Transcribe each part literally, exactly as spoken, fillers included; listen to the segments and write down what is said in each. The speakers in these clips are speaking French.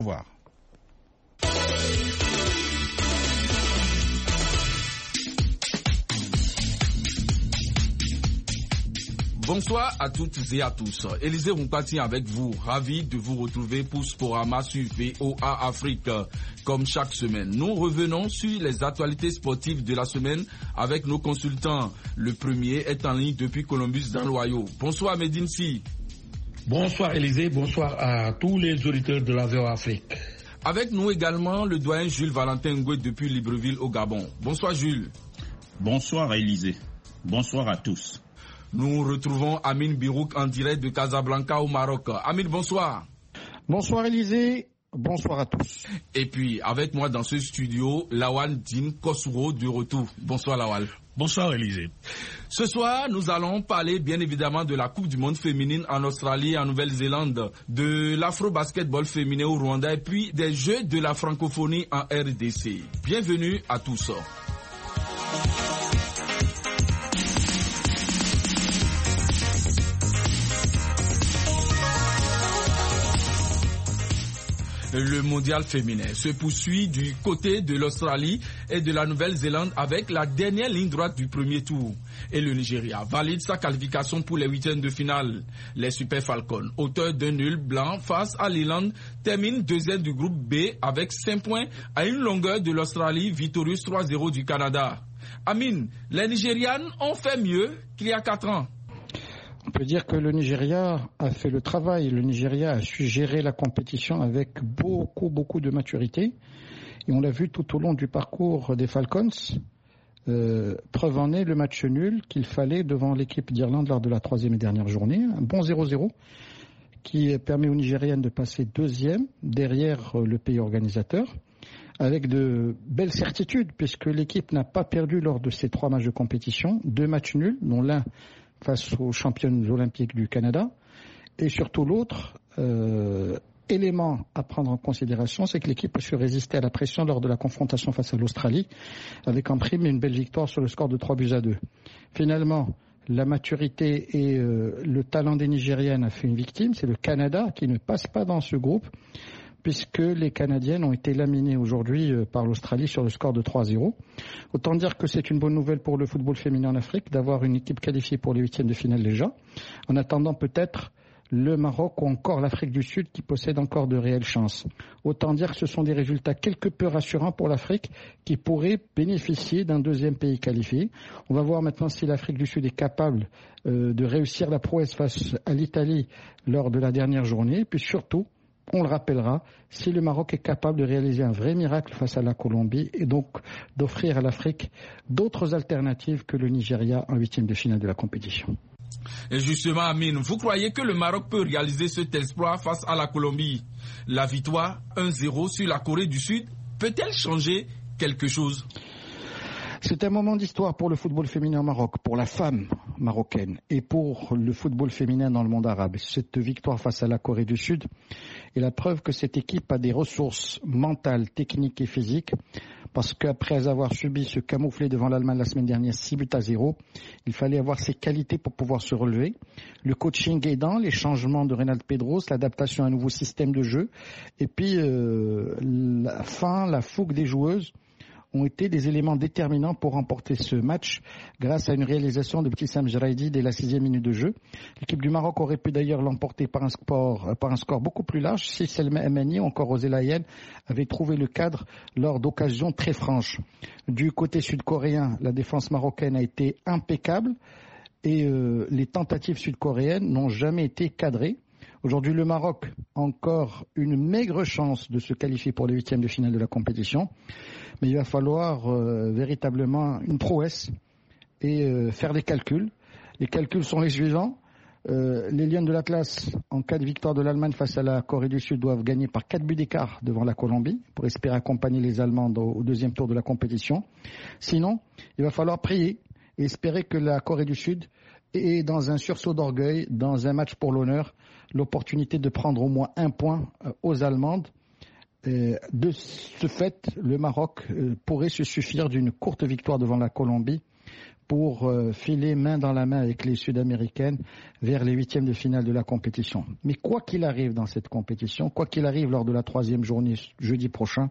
Au revoir. Bonsoir à toutes et à tous. Élisée Roupati avec vous, ravi de vous retrouver pour Sporama sur V O A Afrique. Comme chaque semaine, nous revenons sur les actualités sportives de la semaine avec nos consultants. Le premier est en ligne depuis Columbus dans l'Ohio. Bonsoir Medine Si. Bonsoir Élisée, bonsoir à tous les auditeurs de la V O A Afrique. Avec nous également le doyen Jules Valentin Ngoué depuis Libreville au Gabon. Bonsoir Jules. Bonsoir Élisée. Bonsoir à tous. Nous retrouvons Amine Birouk en direct de Casablanca au Maroc. Amine, bonsoir. Bonsoir Élisée, bonsoir à tous. Et puis avec moi dans ce studio, Lawal Din Kosuro de retour. Bonsoir Lawal. Bonsoir Élisée. Ce soir, nous allons parler bien évidemment de la Coupe du Monde féminine en Australie et en Nouvelle-Zélande, de l'afro-basketball féminin au Rwanda et puis des Jeux de la francophonie en R D C. Bienvenue à tous. Le mondial féminin se poursuit du côté de l'Australie et de la Nouvelle-Zélande avec la dernière ligne droite du premier tour. Et le Nigeria valide sa qualification pour les huitièmes de finale. Les Super Falcons, auteurs d'un nul blanc face à l'Irlande, terminent deuxième du groupe B avec cinq points à une longueur de l'Australie, victorieuse trois zéro du Canada. Amine, les Nigérianes ont fait mieux qu'il y a quatre ans. On peut dire que le Nigeria a fait le travail. Le Nigeria a su gérer la compétition avec beaucoup, beaucoup de maturité. Et on l'a vu tout au long du parcours des Falcons. Euh, preuve en est le match nul qu'il fallait devant l'équipe d'Irlande lors de la troisième et dernière journée. Un bon zéro zéro qui permet aux Nigériennes de passer deuxième derrière le pays organisateur. Avec de belles certitudes puisque l'équipe n'a pas perdu lors de ces trois matchs de compétition. Deux matchs nuls, dont l'un face aux championnes olympiques du Canada. Et surtout l'autre euh, élément à prendre en considération, c'est que l'équipe a su résister à la pression lors de la confrontation face à l'Australie, avec en prime une belle victoire sur le score de trois buts à deux. Finalement, la maturité et euh, le talent des Nigériennes a fait une victime, c'est le Canada qui ne passe pas dans ce groupe, puisque les Canadiennes ont été laminées aujourd'hui par l'Australie sur le score de trois zéro. Autant dire que c'est une bonne nouvelle pour le football féminin en Afrique d'avoir une équipe qualifiée pour les huitièmes de finale déjà, en attendant peut-être le Maroc ou encore l'Afrique du Sud qui possèdent encore de réelles chances. Autant dire que ce sont des résultats quelque peu rassurants pour l'Afrique qui pourrait bénéficier d'un deuxième pays qualifié. On va voir maintenant si l'Afrique du Sud est capable euh, de réussir la prouesse face à l'Italie lors de la dernière journée, puis surtout, on le rappellera, si le Maroc est capable de réaliser un vrai miracle face à la Colombie et donc d'offrir à l'Afrique d'autres alternatives que le Nigeria en huitième de finale de la compétition. Et justement, Amine, vous croyez que le Maroc peut réaliser cet exploit face à la Colombie? La victoire un zéro sur la Corée du Sud peut-elle changer quelque chose? C'est un moment d'histoire pour le football féminin au Maroc, pour la femme marocaine et pour le football féminin dans le monde arabe. Cette victoire face à la Corée du Sud est la preuve que cette équipe a des ressources mentales, techniques et physiques, parce qu'après avoir subi ce camouflet devant l'Allemagne la semaine dernière, six buts à zéro, il fallait avoir ses qualités pour pouvoir se relever. Le coaching aidant, les changements de Reynald Pedros, l'adaptation à un nouveau système de jeu, et puis euh, la fin, la fougue des joueuses ont été des éléments déterminants pour remporter ce match grâce à une réalisation de Btissam Jraidi dès la sixième minute de jeu. L'équipe du Maroc aurait pu d'ailleurs l'emporter par un score, par un score beaucoup plus large si Selma Emani ou encore Rosella Yen avaient trouvé le cadre lors d'occasions très franches. Du côté sud-coréen, la défense marocaine a été impeccable et euh, les tentatives sud-coréennes n'ont jamais été cadrées. Aujourd'hui, le Maroc a encore une maigre chance de se qualifier pour les huitièmes de finale de la compétition. Mais il va falloir euh, véritablement une prouesse et euh, faire des calculs. Les calculs sont les suivants. Euh, les Lions de l'Atlas, en cas de victoire de l'Allemagne face à la Corée du Sud, doivent gagner par quatre buts d'écart devant la Colombie pour espérer accompagner les Allemandes au, au deuxième tour de la compétition. Sinon, il va falloir prier et espérer que la Corée du Sud ait, dans un sursaut d'orgueil, dans un match pour l'honneur, l'opportunité de prendre au moins un point euh, aux Allemandes. Euh, de ce fait, le Maroc euh, pourrait se suffire d'une courte victoire devant la Colombie pour euh, filer main dans la main avec les Sud-Américaines vers les huitièmes de finale de la compétition. Mais quoi qu'il arrive dans cette compétition, quoi qu'il arrive lors de la troisième journée jeudi prochain,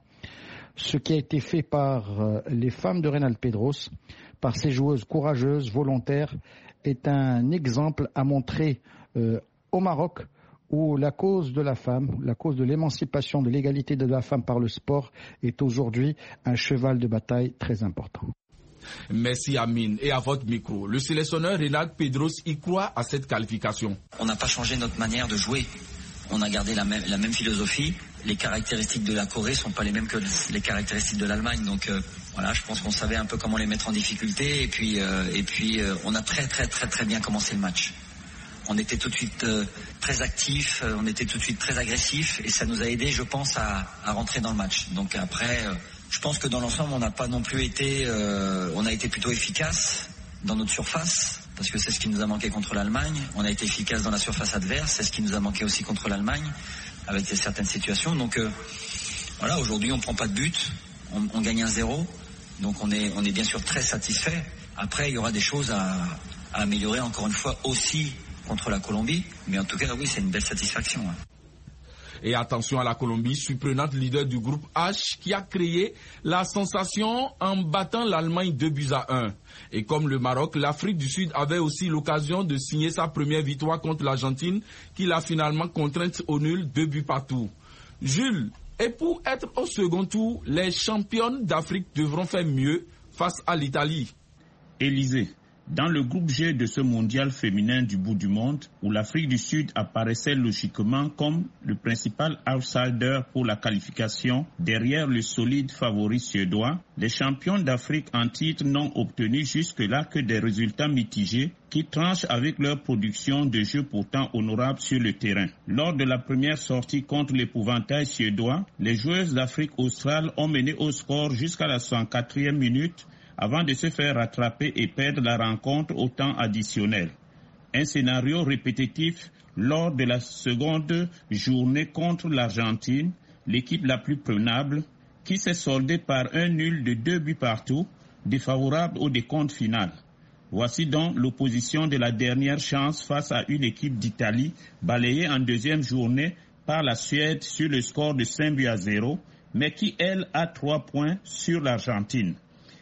ce qui a été fait par euh, les femmes de Reynald Pedros, par ces joueuses courageuses, volontaires, est un exemple à montrer euh, au Maroc, où la cause de la femme, la cause de l'émancipation, de l'égalité de la femme par le sport est aujourd'hui un cheval de bataille très important. Merci Amine. Et à votre micro, le sélectionneur Reynald Pedros y croit à cette qualification. On n'a pas changé notre manière de jouer. On a gardé la même, la même philosophie. Les caractéristiques de la Corée sont pas les mêmes que les caractéristiques de l'Allemagne. Donc euh, voilà, je pense qu'on savait un peu comment les mettre en difficulté. Et puis, euh, et puis euh, on a très très très très bien commencé le match. On était tout de suite euh, très actifs, euh, on était tout de suite très agressifs. Et ça nous a aidé, je pense, à, à rentrer dans le match. Donc après... Euh, Je pense que dans l'ensemble, on n'a pas non plus été, euh, on a été plutôt efficace dans notre surface, parce que c'est ce qui nous a manqué contre l'Allemagne. On a été efficace dans la surface adverse, c'est ce qui nous a manqué aussi contre l'Allemagne, avec certaines situations. Donc euh, voilà, aujourd'hui, on prend pas de but, on, on gagne un zéro, donc on est, on est bien sûr très satisfait. Après, il y aura des choses à, à améliorer encore une fois aussi contre la Colombie, mais en tout cas, oui, c'est une belle satisfaction. Hein. Et attention à la Colombie, surprenante leader du groupe H, qui a créé la sensation en battant l'Allemagne deux buts à un. Et comme le Maroc, l'Afrique du Sud avait aussi l'occasion de signer sa première victoire contre l'Argentine, qui l'a finalement contrainte au nul, deux buts partout. Jules, et pour être au second tour, les championnes d'Afrique devront faire mieux face à l'Italie. Élysée. Dans le groupe G de ce mondial féminin du bout du monde, où l'Afrique du Sud apparaissait logiquement comme le principal outsider pour la qualification derrière le solide favori suédois, les champions d'Afrique en titre n'ont obtenu jusque-là que des résultats mitigés qui tranchent avec leur production de jeu pourtant honorable sur le terrain. Lors de la première sortie contre l'épouvantail suédois, les joueuses d'Afrique australe ont mené au score jusqu'à la soixante-quatrième minute avant de se faire rattraper et perdre la rencontre au temps additionnel. Un scénario répétitif lors de la seconde journée contre l'Argentine, l'équipe la plus prenable, qui s'est soldée par un nul de deux buts partout, défavorable au décompte final. Voici donc l'opposition de la dernière chance face à une équipe d'Italie balayée en deuxième journée par la Suède sur le score de cinq buts à zéro, mais qui, elle, a trois points sur l'Argentine.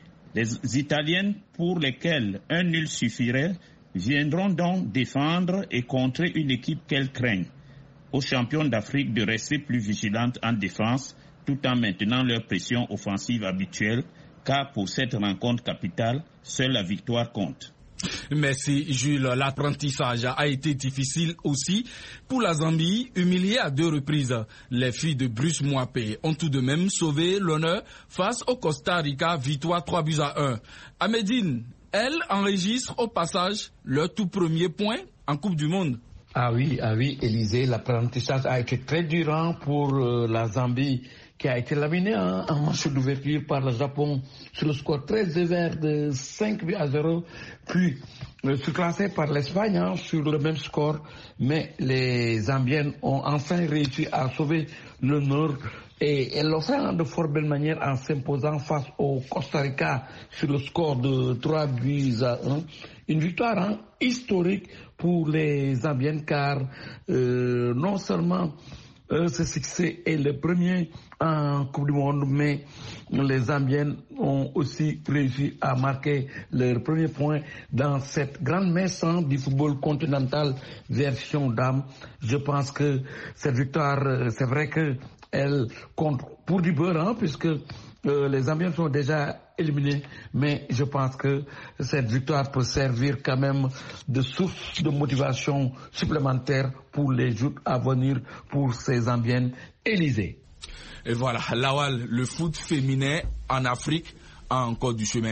Les Italiennes, pour lesquelles un nul suffirait, viendront donc défendre et contrer une équipe qu'elles craignent. Aux champions d'Afrique de rester plus vigilantes en défense, tout en maintenant leur pression offensive habituelle, car pour cette rencontre capitale, seule la victoire compte. Merci Jules. L'apprentissage a été difficile aussi pour la Zambie, humiliée à deux reprises. Les filles de Bruce Mouapé ont tout de même sauvé l'honneur face au Costa Rica, victoire trois buts à un. Amédine, elles enregistrent au passage leur tout premier point en Coupe du Monde. Ah oui, ah oui, Élysée, l'apprentissage a été très durant pour euh, la Zambie, qui a été laminé en, en match d'ouverture par le Japon sur le score très sévère de cinq buts à zéro, puis euh, surclassé par l'Espagne hein, sur le même score, mais les Zambiennes ont enfin réussi à sauver l'honneur et elles l'ont fait hein, de fort belle manière en s'imposant face au Costa Rica sur le score de trois buts à un. Une victoire hein, historique pour les Zambiennes car euh, non seulement euh, ce succès est le premier en Coupe du Monde, mais les Zambiennes ont aussi réussi à marquer leur premier point dans cette grande messe du football continental version dames. Je pense que cette victoire, c'est vrai qu'elle compte pour du beurre, hein, puisque euh, les Zambiennes sont déjà éliminés, mais je pense que cette victoire peut servir quand même de source de motivation supplémentaire pour les jours à venir pour ces Zambiennes. Élysée. Et voilà, Lawal, le foot féminin en Afrique a encore du chemin.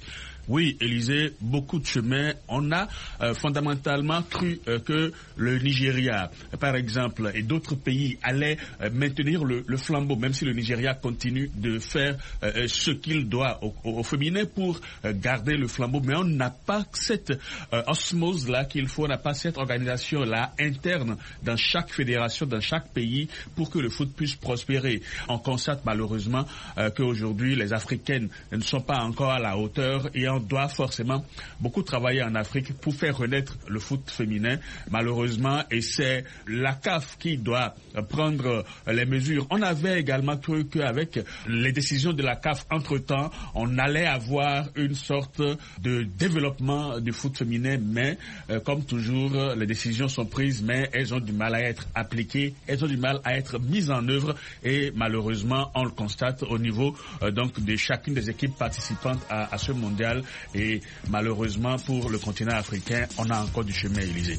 Oui, Élysée, beaucoup de chemin. On a euh, fondamentalement cru euh, que le Nigeria, par exemple, et d'autres pays allaient euh, maintenir le, le flambeau, même si le Nigeria continue de faire euh, ce qu'il doit au, au, au féminin pour euh, garder le flambeau. Mais on n'a pas cette euh, osmose-là qu'il faut, on n'a pas cette organisation-là interne dans chaque fédération, dans chaque pays, pour que le foot puisse prospérer. On constate malheureusement euh, qu'aujourd'hui, les Africaines ne sont pas encore à la hauteur et on doit forcément beaucoup travailler en Afrique pour faire renaître le foot féminin, malheureusement, et c'est la C A F qui doit prendre les mesures. On avait également cru qu'avec les décisions de la C A F, entre-temps, on allait avoir une sorte de développement du foot féminin, mais euh, comme toujours, les décisions sont prises, mais elles ont du mal à être appliquées, elles ont du mal à être mises en œuvre, et malheureusement, on le constate au niveau euh, donc de chacune des équipes participantes à, à ce mondial, et malheureusement pour le continent africain, on a encore du chemin, Élysée.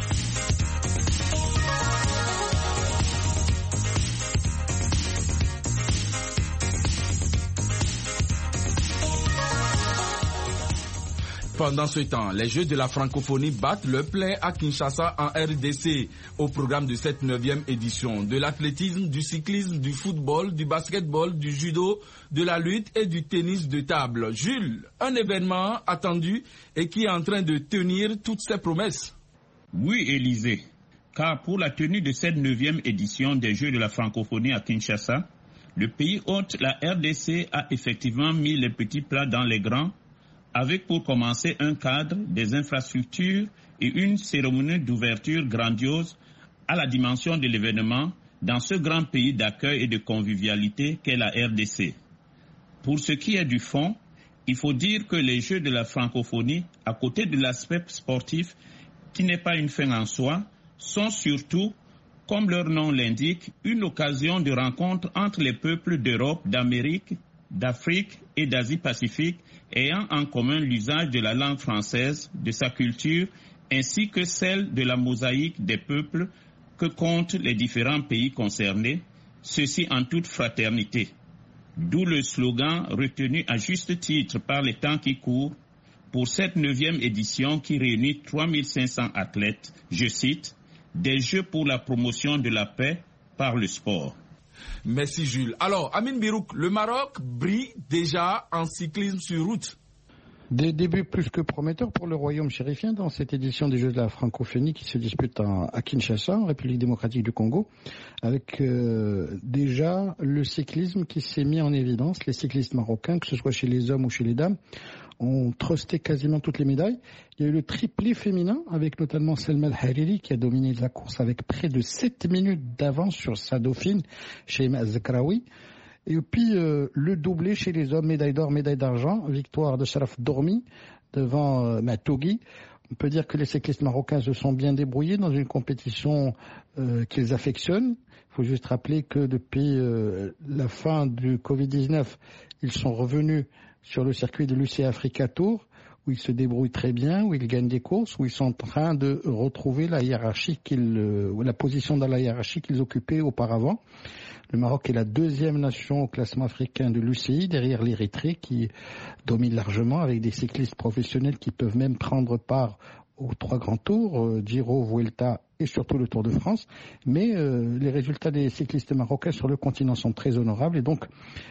Pendant ce temps, les Jeux de la francophonie battent le plein à Kinshasa en R D C au programme de cette neuvième édition. De l'athlétisme, du cyclisme, du football, du basketball, du judo, de la lutte et du tennis de table. Jules, un événement attendu et qui est en train de tenir toutes ses promesses. Oui, Élysée, car pour la tenue de cette neuvième édition des Jeux de la francophonie à Kinshasa, le pays hôte, la R D C, a effectivement mis les petits plats dans les grands, avec pour commencer un cadre, des infrastructures et une cérémonie d'ouverture grandiose à la dimension de l'événement dans ce grand pays d'accueil et de convivialité qu'est la R D C. Pour ce qui est du fond, il faut dire que les Jeux de la francophonie, à côté de l'aspect sportif, qui n'est pas une fin en soi, sont surtout, comme leur nom l'indique, une occasion de rencontre entre les peuples d'Europe, d'Amérique, d'Afrique et d'Asie-Pacifique, ayant en commun l'usage de la langue française, de sa culture, ainsi que celle de la mosaïque des peuples que comptent les différents pays concernés, ceci en toute fraternité. D'où le slogan retenu à juste titre par les temps qui courent pour cette neuvième édition qui réunit trois mille cinq cents athlètes, je cite, « des Jeux pour la promotion de la paix par le sport ». Merci Jules. Alors, Amine Birouk, le Maroc brille déjà en cyclisme sur route. Des débuts plus que prometteurs pour le royaume chérifien dans cette édition des Jeux de la francophonie qui se disputent en, à Kinshasa, en République démocratique du Congo, avec euh, déjà le cyclisme qui s'est mis en évidence. Les cyclistes marocains, que ce soit chez les hommes ou chez les dames, ont trusté quasiment toutes les médailles. Il y a eu le triplé féminin avec notamment Selma El-Hariri qui a dominé la course avec près de sept minutes d'avance sur sa dauphine, Sheima Zakraoui. Et puis euh, le doublé chez les hommes, médaille d'or, médaille d'argent, victoire de Sharaf Dormi devant euh, Matogui. On peut dire que les cyclistes marocains se sont bien débrouillés dans une compétition euh, qu'ils affectionnent. Il faut juste rappeler que depuis euh, la fin du covid dix-neuf, ils sont revenus sur le circuit de l'U C Africa Tour, où ils se débrouillent très bien, où ils gagnent des courses, où ils sont en train de retrouver la hiérarchie qu'ils, euh, la position dans la hiérarchie qu'ils occupaient auparavant. Le Maroc est la deuxième nation au classement africain de l'U C I, derrière l'Érythrée qui domine largement avec des cyclistes professionnels qui peuvent même prendre part aux trois grands tours, euh, Giro, Vuelta et surtout le Tour de France. Mais euh, les résultats des cyclistes marocains sur le continent sont très honorables et donc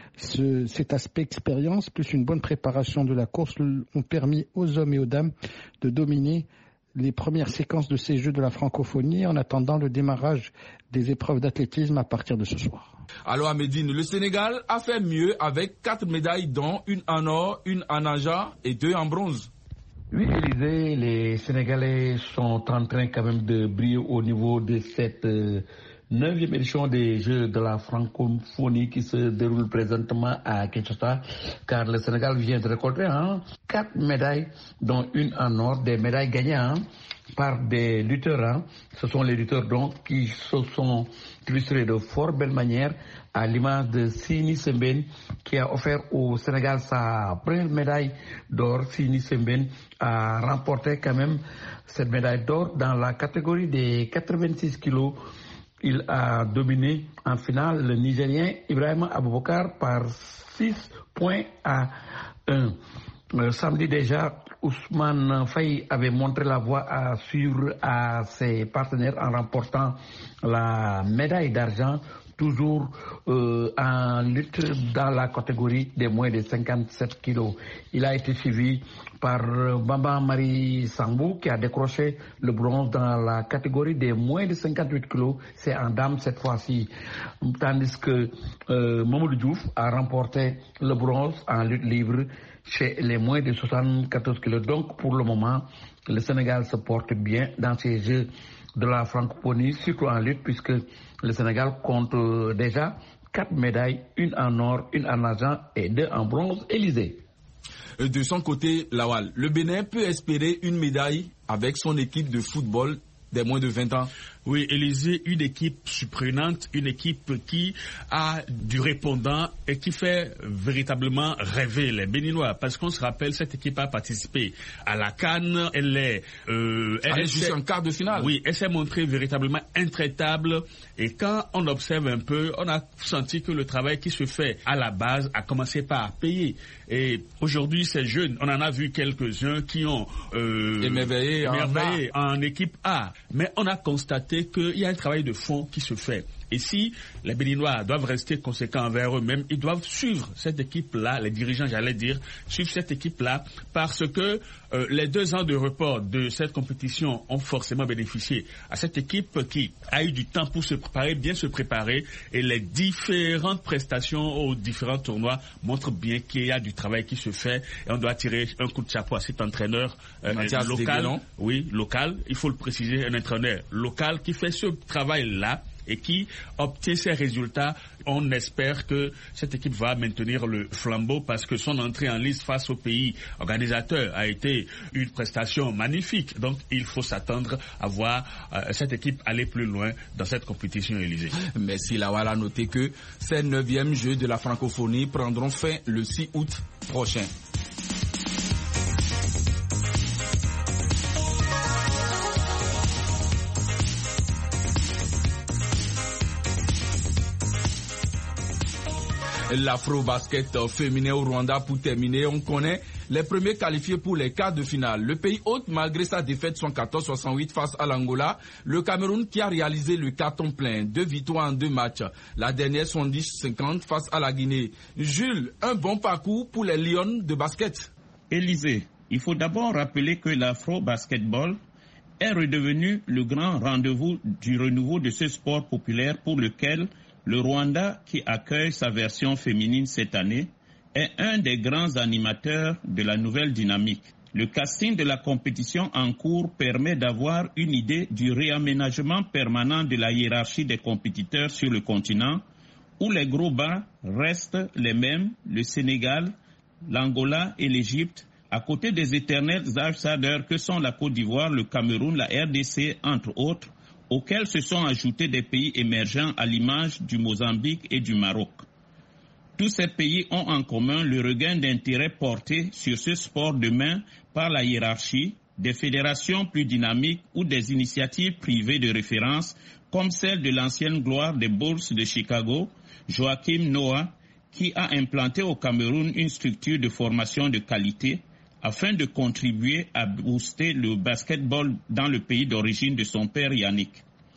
ce, cet aspect expérience plus une bonne préparation de la course ont permis aux hommes et aux dames de dominer les premières séquences de ces Jeux de la francophonie en attendant le démarrage des épreuves d'athlétisme à partir de ce soir. Alors à Médine, le Sénégal a fait mieux avec quatre médailles dont une en or, une en argent et deux en bronze. Oui, Élysée, les Sénégalais sont en train quand même de briller au niveau de cette euh, neuvième édition des Jeux de la francophonie qui se déroule présentement à Kinshasa, car le Sénégal vient de récolter hein, quatre médailles, dont une en or, des médailles gagnées hein, par des lutteurs. Hein. Ce sont les lutteurs donc qui se sont illustrés de fort belle manière, à l'image de Sini Sembène qui a offert au Sénégal sa première médaille d'or. Sini Sembène a remporté quand même cette médaille d'or dans la catégorie des quatre-vingt-six kilos. Il a dominé en finale le Nigérien Ibrahima Aboubakar par six points à un. Euh, samedi déjà, Ousmane Faye avait montré la voie à suivre à ses partenaires en remportant la médaille d'argent, toujours euh, en lutte dans la catégorie des moins de cinquante-sept kilos. Il a été suivi par Bamba Marie Sambou qui a décroché le bronze dans la catégorie des moins de cinquante-huit kilos. C'est en dames cette fois-ci. Tandis que euh, Mamadou Diouf a remporté le bronze en lutte libre. chez les moins de soixante-quatorze kilos. Donc pour le moment, le Sénégal se porte bien dans ces Jeux de la francophonie, surtout en lutte, puisque le Sénégal compte déjà quatre médailles, une en or, une en argent et deux en bronze. Élysée. De son côté, Lawal, le Bénin peut espérer une médaille avec son équipe de football des moins de vingt ans. Oui, Élysée, une équipe surprenante, une équipe qui a du répondant et qui fait véritablement rêver les Béninois. Parce qu'on se rappelle, cette équipe a participé à la CAN. Elle est... Euh, elle, elle est jusqu'en quart de finale. Oui, elle s'est montrée véritablement intraitable. Et quand on observe un peu, on a senti que le travail qui se fait à la base a commencé par payer. Et aujourd'hui, ces jeunes, on en a vu quelques-uns qui ont euh, émerveillé en, en équipe A. Mais on a constaté qu'il y a un travail de fond qui se fait. Et si les Béninois doivent rester conséquents envers eux-mêmes, ils doivent suivre cette équipe-là, les dirigeants, j'allais dire, suivre cette équipe-là, parce que euh, les deux ans de report de cette compétition ont forcément bénéficié à cette équipe qui a eu du temps pour se préparer, bien se préparer, et les différentes prestations aux différents tournois montrent bien qu'il y a du travail qui se fait, et on doit tirer un coup de chapeau à cet entraîneur euh, local, oui, local, il faut le préciser, un entraîneur local qui fait ce travail-là, et qui obtient ces résultats. On espère que cette équipe va maintenir le flambeau parce que son entrée en liste face au pays organisateur a été une prestation magnifique. Donc il faut s'attendre à voir euh, cette équipe aller plus loin dans cette compétition, Élysée. Merci Lawal, a noté que ces neuvièmes Jeux de la francophonie prendront fin le six août prochain. L'afro-basket féminin au Rwanda pour terminer. On connaît les premiers qualifiés pour les quarts de finale. Le pays hôte, malgré sa défaite soixante-quatorze à soixante-huit face à l'Angola, le Cameroun qui a réalisé le carton plein, deux victoires en deux matchs. La dernière soixante-dix à cinquante face à la Guinée. Jules, un bon parcours pour les Lions de basket. Élysée, il faut d'abord rappeler que l'afro-basketball est redevenu le grand rendez-vous du renouveau de ce sport populaire pour lequel le Rwanda, qui accueille sa version féminine cette année, est un des grands animateurs de la nouvelle dynamique. Le casting de la compétition en cours permet d'avoir une idée du réaménagement permanent de la hiérarchie des compétiteurs sur le continent, où les gros bas restent les mêmes, le Sénégal, l'Angola et l'Égypte, à côté des éternels outsiders que sont la Côte d'Ivoire, le Cameroun, la R D C, entre autres, auxquels se sont ajoutés des pays émergents à l'image du Mozambique et du Maroc. Tous ces pays ont en commun le regain d'intérêt porté sur ce sport de main par la hiérarchie, des fédérations plus dynamiques ou des initiatives privées de référence comme celle de l'ancienne gloire des bourses de Chicago, Joachim Noah, qui a implanté au Cameroun une structure de formation de qualité afin de contribuer à booster le basketball dans le pays d'origine de son père Yannick.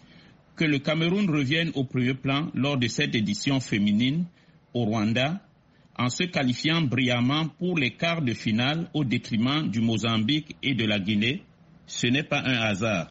Que le Cameroun revienne au premier plan lors de cette édition féminine au Rwanda, en se qualifiant brillamment pour les quarts de finale au détriment du Mozambique et de la Guinée, ce n'est pas un hasard.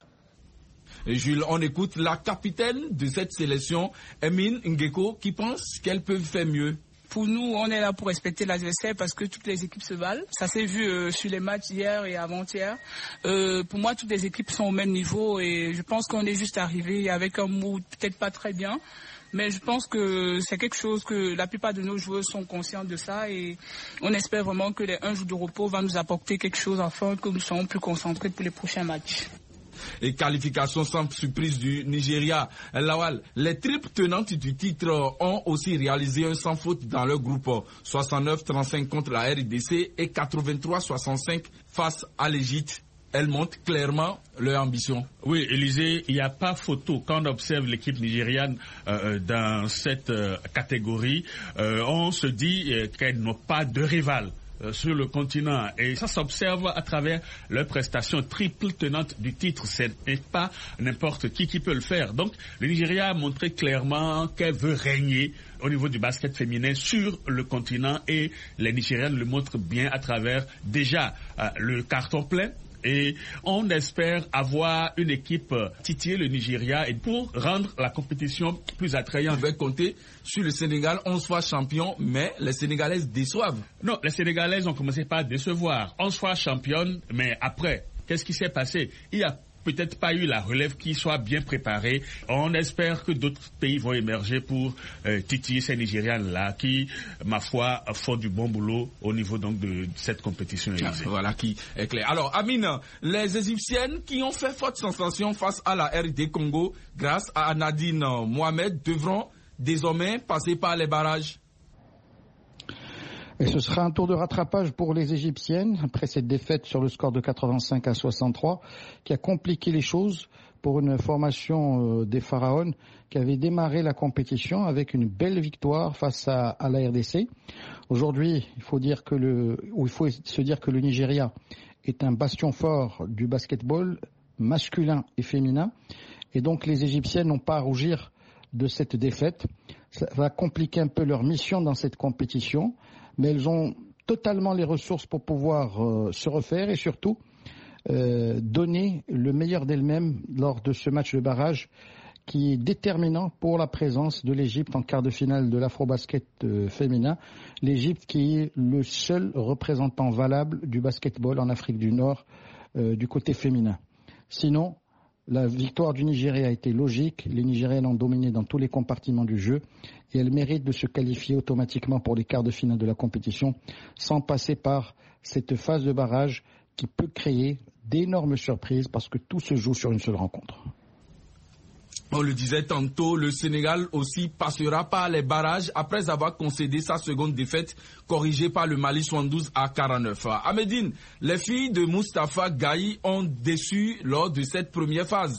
Jules, on écoute la capitaine de cette sélection, Emine Ngeko, qui pense qu'elle peut faire mieux. Pour nous, on est là pour respecter l'adversaire parce que toutes les équipes se valent. Ça s'est vu euh, sur les matchs hier et avant-hier. Euh, pour moi, toutes les équipes sont au même niveau et je pense qu'on est juste arrivé avec un mood peut-être pas très bien. Mais je pense que c'est quelque chose que la plupart de nos joueurs sont conscients de ça et on espère vraiment que les un jour de repos va nous apporter quelque chose afin que nous soyons plus concentrés pour les prochains matchs. Et qualification sans surprise du Nigeria. Lawal, les triples tenantes du titre ont aussi réalisé un sans faute dans leur groupe, soixante-neuf à trente-cinq contre la R D C et quatre-vingt-trois à soixante-cinq face à l'Égypte. Elles montrent clairement leur ambition. Oui, Élysée, il n'y a pas photo. Quand on observe l'équipe nigériane euh, dans cette euh, catégorie, euh, on se dit euh, qu'elles n'ont pas de rival sur le continent et ça s'observe à travers leurs prestations triple tenantes du titre. Ce n'est pas n'importe qui qui peut le faire. Donc le Nigeria a montré clairement qu'elle veut régner au niveau du basket féminin sur le continent et les Nigériennes le montrent bien à travers déjà euh, le carton plein et on espère avoir une équipe titiller le Nigeria et pour rendre la compétition plus attrayante. On va compter sur le Sénégal, onze fois champion, mais les Sénégalaises déçoivent. Non, les Sénégalaises ont commencé par décevoir. onze fois championne, mais après, qu'est-ce qui s'est passé? Il y a peut-être pas eu la relève qui soit bien préparée. On espère que d'autres pays vont émerger pour euh, titiller ces Nigérians-là qui, ma foi, font du bon boulot au niveau donc de cette compétition. Ah, voilà qui est clair. Alors, Amine, les Égyptiennes qui ont fait forte sensation face à la R D Congo grâce à Nadine Mohamed devront désormais passer par les barrages. Et ce sera un tour de rattrapage pour les Égyptiennes après cette défaite sur le score de quatre-vingt-cinq à soixante-trois qui a compliqué les choses pour une formation des Pharaons qui avait démarré la compétition avec une belle victoire face à, à la R D C. Aujourd'hui, il faut dire que le, ou il faut se dire que le Nigeria est un bastion fort du basketball masculin et féminin et donc les Égyptiennes n'ont pas à rougir de cette défaite. Ça va compliquer un peu leur mission dans cette compétition. Mais elles ont totalement les ressources pour pouvoir euh, se refaire et surtout euh, donner le meilleur d'elles-mêmes lors de ce match de barrage qui est déterminant pour la présence de l'Égypte en quart de finale de l'Afrobasket euh, féminin. L'Égypte qui est le seul représentant valable du basketball en Afrique du Nord euh, du côté féminin. Sinon, la victoire du Nigeria a été logique. Les Nigériennes ont dominé dans tous les compartiments du jeu et elles méritent de se qualifier automatiquement pour les quarts de finale de la compétition sans passer par cette phase de barrage qui peut créer d'énormes surprises parce que tout se joue sur une seule rencontre. On le disait tantôt, le Sénégal aussi passera par les barrages après avoir concédé sa seconde défaite corrigée par le Mali soixante-douze à quarante-neuf. Ahmedine, les filles de Moustapha Gaye ont déçu lors de cette première phase.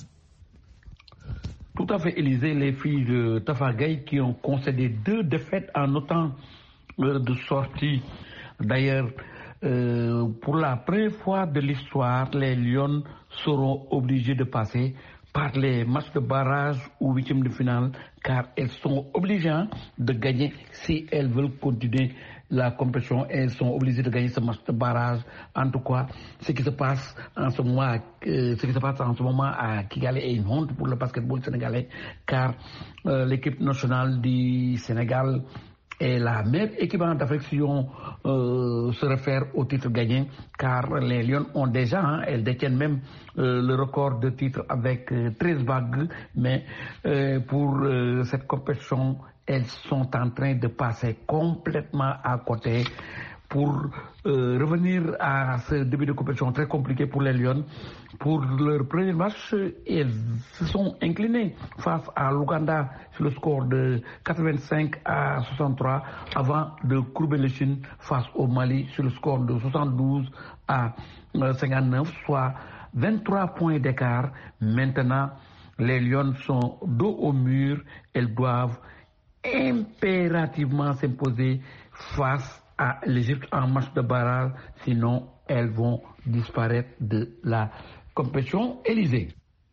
Tout à fait, Élisée, les filles de Tafa Gaye qui ont concédé deux défaites en autant euh, de sorties. D'ailleurs, euh, pour la première fois de l'histoire, les Lions seront obligés de passer par les matchs de barrage ou huitième de finale, car elles sont obligées de gagner si elles veulent continuer la compétition. Elles sont obligées de gagner ce match de barrage. En tout cas, ce qui se passe en ce moment, euh, ce qui se passe en ce moment à Kigali est une honte pour le basketball sénégalais, car euh, l'équipe nationale du Sénégal est la meilleure équipe en Afrique si on euh, se réfère au titre gagné, car les Lions ont déjà, hein, elles détiennent même euh, le record de titres avec euh, treize bagues, mais euh, pour euh, cette compétition, elles sont en train de passer complètement à côté. Pour euh, revenir à ce début de compétition très compliqué pour les Lions, pour leur premier match, elles se sont inclinées face à l'Ouganda sur le score de quatre-vingt-cinq à soixante-trois avant de courber les chines face au Mali sur le score de soixante-douze à cinquante-neuf, soit vingt-trois points d'écart. Maintenant, les Lions sont dos au mur, elles doivent impérativement s'imposer face à l'Égypte en match de barrage, sinon elles vont disparaître de la compétition. Élysée.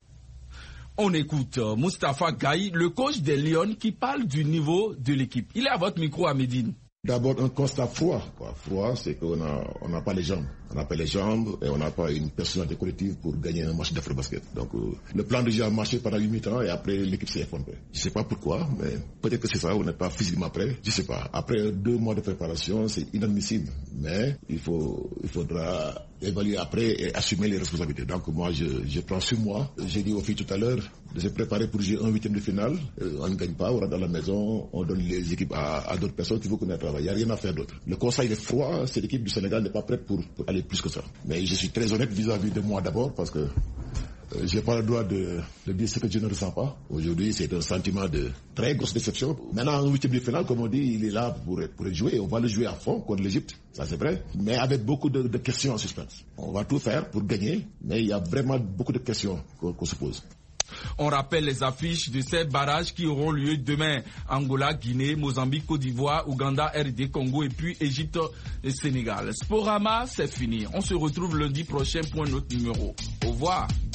On écoute Moustapha Gaye, le coach des Lions, qui parle du niveau de l'équipe. Il est à votre micro à Médine. D'abord, un constat froid. Quoi. Froid, c'est qu'on n'a on n'a pas les jambes. On n'a pas les jambes et on n'a pas une personnalité collective pour gagner un match d'Afro-Basket. Donc, euh, le plan de jeu a marché pendant huit ans et après, l'équipe s'est effondrée. Je ne sais pas pourquoi, mais peut-être que c'est ça, on n'est pas physiquement prêt. Je ne sais pas. Après deux mois de préparation, c'est inadmissible. Mais il faut, il faudra évaluer après et assumer les responsabilités. Donc, moi, je, je prends sur moi. J'ai dit aux filles tout à l'heure de se préparer pour jouer un huitième de finale. Euh, on ne gagne pas, on rentre dans la maison, on donne les équipes à, à d'autres personnes qui vont connaître le travail. Il n'y a rien à faire d'autre. Le conseil est froid, c'est l'équipe du Sénégal n'est pas prête pour, pour aller plus que ça. Mais je suis très honnête vis-à-vis de moi d'abord parce que euh, j'ai pas le droit de, de dire ce que je ne ressens pas. Aujourd'hui, c'est un sentiment de très grosse déception. Maintenant, en huitième de finale, comme on dit, il est là pour, pour jouer. On va le jouer à fond contre l'Égypte, ça c'est vrai. Mais avec beaucoup de, de questions en suspens. On va tout faire pour gagner, mais il y a vraiment beaucoup de questions qu'on, qu'on se pose. On rappelle les affiches de ces barrages qui auront lieu demain. Angola, Guinée, Mozambique, Côte d'Ivoire, Ouganda, R D Congo et puis Égypte et Sénégal. Sporama, c'est fini. On se retrouve lundi prochain pour un autre numéro. Au revoir.